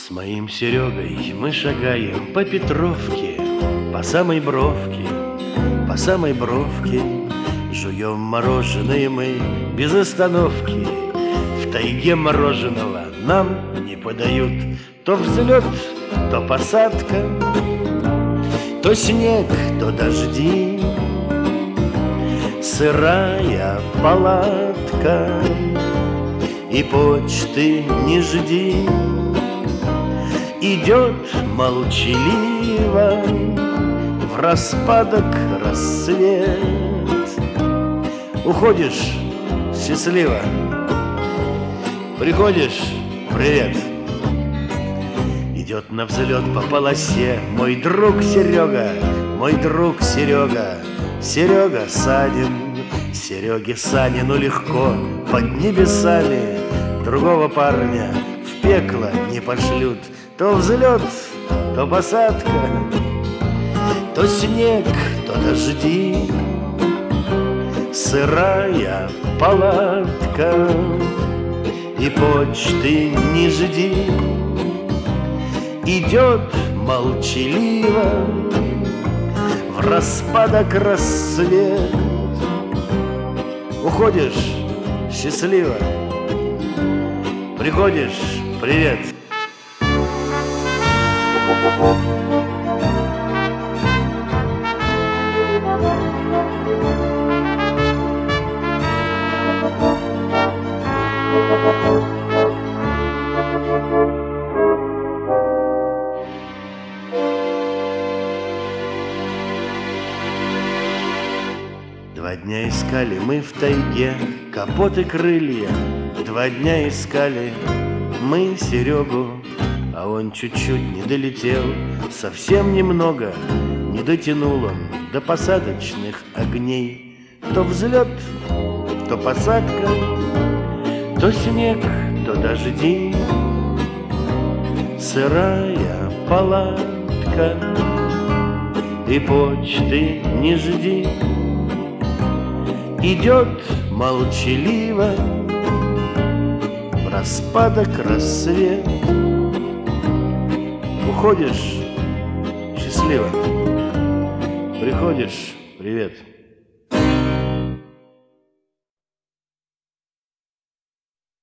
С моим Серегой мы шагаем по Петровке, по самой бровке, по самой бровке. Жуем мороженое мы без остановки. В тайге мороженого нам не подают. То взлет, то посадка, то снег, то дожди, сырая палатка, и почты не жди. Идет молчаливо в распадок рассвет. Уходишь счастливо, приходишь привет. Идет на взлет по полосе мой друг Серега, мой друг Серега, Серега Санин. Сереге Санину легко под небесами, другого парня в пекло не пошлют. То взлет, то посадка, то снег, то дожди, сырая палатка, и почты не жди. Идет молчаливо в распадок рассвет. Уходишь счастливо, приходишь привет. Два дня искали мы в тайге капот и крылья. Два дня искали мы Серегу, а он чуть-чуть не долетел, совсем немного не дотянул он до посадочных огней. То взлет, то посадка, то снег, то дожди, сырая палатка, и почты не жди. Идет молчаливо в распадок рассвет. Уходишь счастливо, приходишь привет.